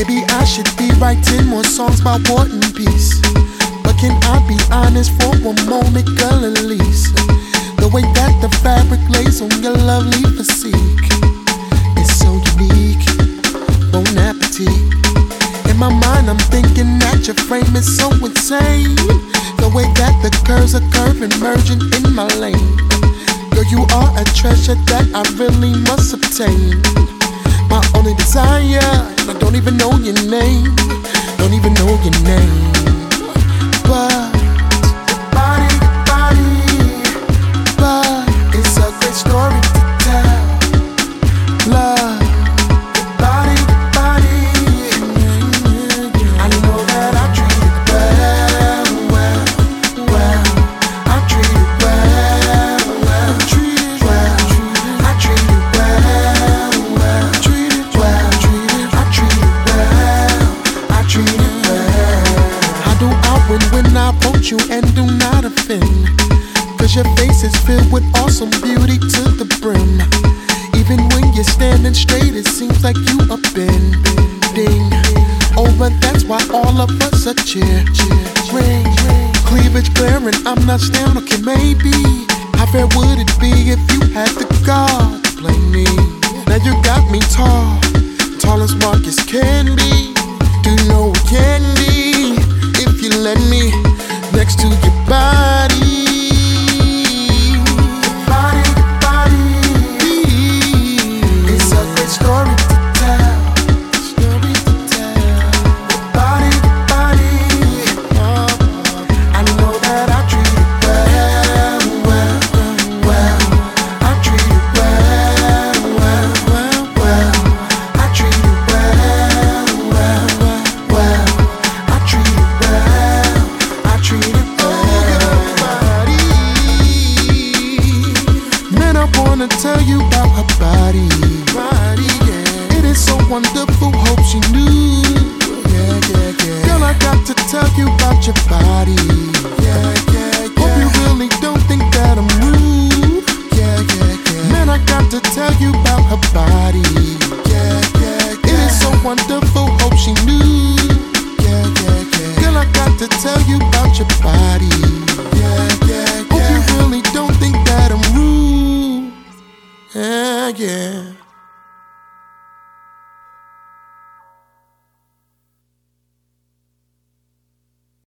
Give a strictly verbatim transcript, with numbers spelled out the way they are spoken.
Maybe I should be writing more songs about war and peace. But can I be honest for a moment, girl, at least? The way that the fabric lays on your lovely physique is so unique. Bon appetit. In my mind, I'm thinking that your frame is so insane. The way that the curves are curving, merging in my lane. Girl, you are a treasure that I really must obtain. My only desire, and I don't even know your name. Don't even know your name. But your body, your body, but it's a great story to tell. Love, your body, your body. I know that I treat it well, well, well. I treat it well, well, treat it well. I treat it well, well, treat it well. I treat it well, I treat it well. How do I win when I approach you and do not offend? Cause your face is filled with awesome beauty to the brim. Even when you're standing straight, it seems like you are bending over. That's why all of us are cheering. Cleavage glaring, I'm not staring. Okay, maybe. How fair would it be if you had the gall to play me? Now you got me tall, tall as Marcus can be. Do you know it can be if you let me next to your body? Body, body. It's a great story to tell. Story to tell. Body, body. I know that I treat it well, well, well. I treat it well, well, well, well. I treat it well, well, well. I treat it well. I treat it well. Man, I wanna tell you about her body. Body, yeah. It is so wonderful, hope she knew. Yeah, yeah, yeah. Girl, I got to tell you about your body. Yeah, yeah, yeah. Hope you really don't think that I'm rude. Yeah, yeah, yeah. Man, I got to tell you about her body. Yeah, yeah, yeah. It is so wonderful, hope she knew.